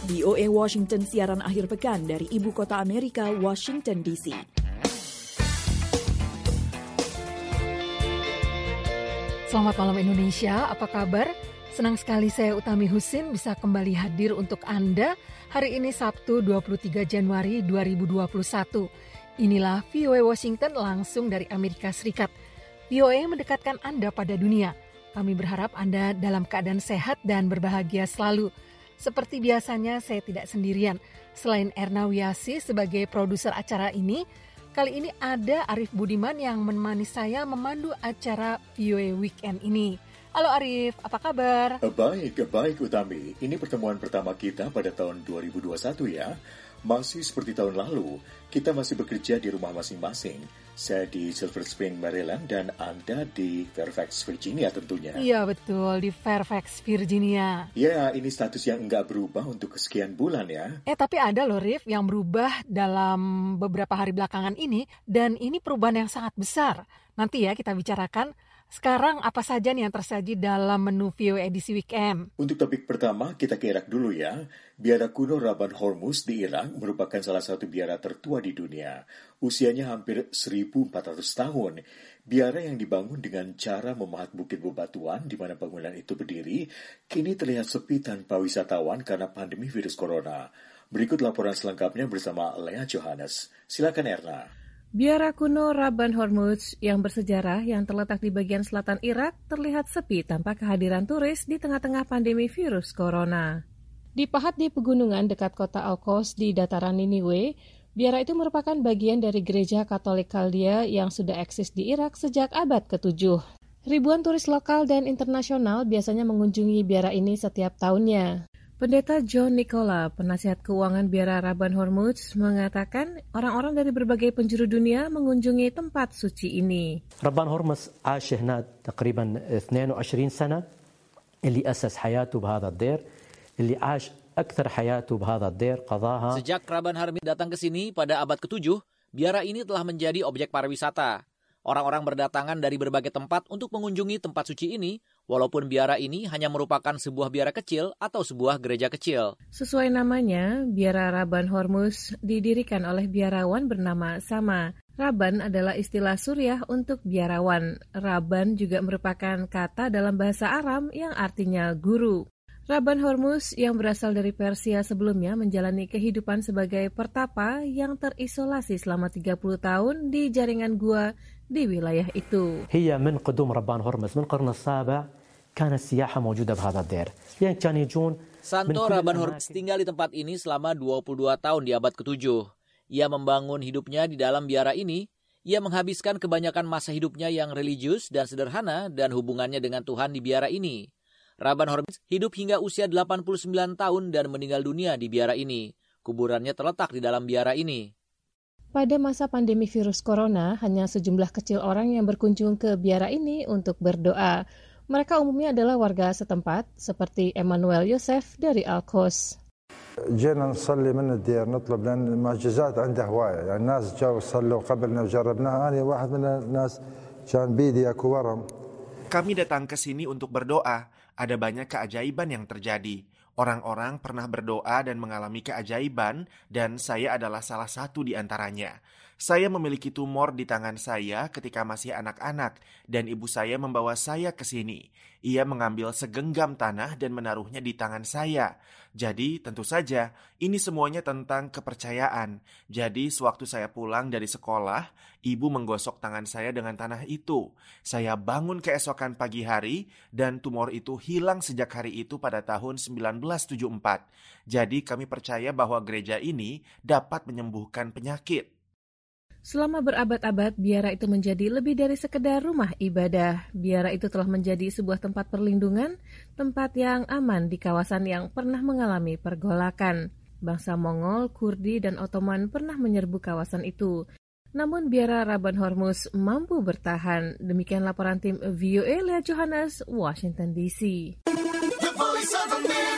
VOA Washington siaran akhir pekan dari Ibu Kota Amerika, Washington DC. Selamat malam Indonesia, apa kabar? Senang sekali saya Utami Husin bisa kembali hadir untuk Anda hari ini Sabtu 23 Januari 2021. Inilah VOA Washington langsung dari Amerika Serikat. VOA mendekatkan Anda pada dunia. Kami berharap Anda dalam keadaan sehat dan berbahagia selalu. Seperti biasanya saya tidak sendirian. Selain Erna Wiasi sebagai produser acara ini, kali ini ada Arif Budiman yang menemani saya memandu acara VOA Weekend ini. Halo Arif, apa kabar? Baik Utami. Ini pertemuan pertama kita pada tahun 2021 ya. Masih seperti tahun lalu, kita masih bekerja di rumah masing-masing. Saya di Silver Spring, Maryland, dan Anda di Fairfax, Virginia tentunya. Iya betul, di Fairfax, Virginia. Ya, ini status yang enggak berubah untuk kesekian bulan ya. Tapi ada loh Rif yang berubah dalam beberapa hari belakangan ini, dan ini perubahan yang sangat besar. Nanti ya kita bicarakan. Sekarang apa saja nih yang tersaji dalam menu VOA edisi weekend? Untuk topik pertama, kita ke Irak dulu ya. Biara kuno Rabban Hormuz di Irak merupakan salah satu biara tertua di dunia. Usianya hampir 1.400 tahun. Biara yang dibangun dengan cara memahat bukit bebatuan di mana bangunan itu berdiri, kini terlihat sepi tanpa wisatawan karena pandemi virus corona. Berikut laporan selengkapnya bersama Lea Johannes. Silakan Erna. Biara kuno Rabban Hormuz yang bersejarah yang terletak di bagian selatan Irak terlihat sepi tanpa kehadiran turis di tengah-tengah pandemi virus corona. Dipahat di pegunungan dekat kota Al-Qos di dataran Niniwe, biara itu merupakan bagian dari gereja Katolik Kaldea yang sudah eksis di Irak sejak abad ke-7. Ribuan turis lokal dan internasional biasanya mengunjungi biara ini setiap tahunnya. Pendeta John Nicola, penasihat keuangan biara Rabban Hormuz, mengatakan orang-orang dari berbagai penjuru dunia mengunjungi tempat suci ini. ربان هرمز عاش هناك تقريبا 22 سنة اللي أسس حياته بهذا الدير اللي عاش أكثر حياته بهذا الدير قضاها. Sejak Rabban Hormuz datang ke sini pada abad ke-7, biara ini telah menjadi objek pariwisata. Orang-orang berdatangan dari berbagai tempat untuk mengunjungi tempat suci ini, walaupun biara ini hanya merupakan sebuah biara kecil atau sebuah gereja kecil. Sesuai namanya, biara Rabban Hormuz didirikan oleh biarawan bernama sama. Rabban adalah istilah Suriah untuk biarawan. Rabban juga merupakan kata dalam bahasa Aram yang artinya guru. Rabban Hormuz yang berasal dari Persia sebelumnya menjalani kehidupan sebagai pertapa yang terisolasi selama 30 tahun di jaringan gua di wilayah itu. هي من قدوم ربان هرمز من القرن السابع كانت السياحة موجودة بهذا الدير. يعني كان يجون Santo Rabban Hormuz tinggal di tempat ini selama 22 tahun di abad ke-7. Ia membangun hidupnya di dalam biara ini. Ia menghabiskan kebanyakan masa hidupnya yang religius dan sederhana dan hubungannya dengan Tuhan di biara ini. Rabban Hormuz hidup hingga usia 89 tahun dan meninggal dunia di biara ini. Kuburannya terletak di dalam biara ini. Pada masa pandemi virus corona, hanya sejumlah kecil orang yang berkunjung ke biara ini untuk berdoa. Mereka umumnya adalah warga setempat, seperti Emmanuel Yosef dari Al-Qos. جينا نصلي من الدير نطلب لأن المعجزات عنده هواية يعني الناس جاوا صلوا قبلنا وجربناها أنا واحد من الناس كان بيدي أكو ورم. Kami datang ke sini untuk berdoa. Ada banyak keajaiban yang terjadi. Orang-orang pernah berdoa dan mengalami keajaiban, dan saya adalah salah satu di antaranya. Saya memiliki tumor di tangan saya ketika masih anak-anak, dan ibu saya membawa saya ke sini. Ia mengambil segenggam tanah dan menaruhnya di tangan saya. Jadi, tentu saja, ini semuanya tentang kepercayaan. Jadi, sewaktu saya pulang dari sekolah, ibu menggosok tangan saya dengan tanah itu. Saya bangun keesokan pagi hari, dan tumor itu hilang sejak hari itu pada tahun 1974. Jadi, kami percaya bahwa gereja ini dapat menyembuhkan penyakit. Selama berabad-abad, biara itu menjadi lebih dari sekedar rumah ibadah. Biara itu telah menjadi sebuah tempat perlindungan, tempat yang aman di kawasan yang pernah mengalami pergolakan. Bangsa Mongol, Kurdi, dan Ottoman pernah menyerbu kawasan itu. Namun biara Rabban Hormuz mampu bertahan. Demikian laporan tim VOA Lea Johannes, Washington DC. The Voice of America.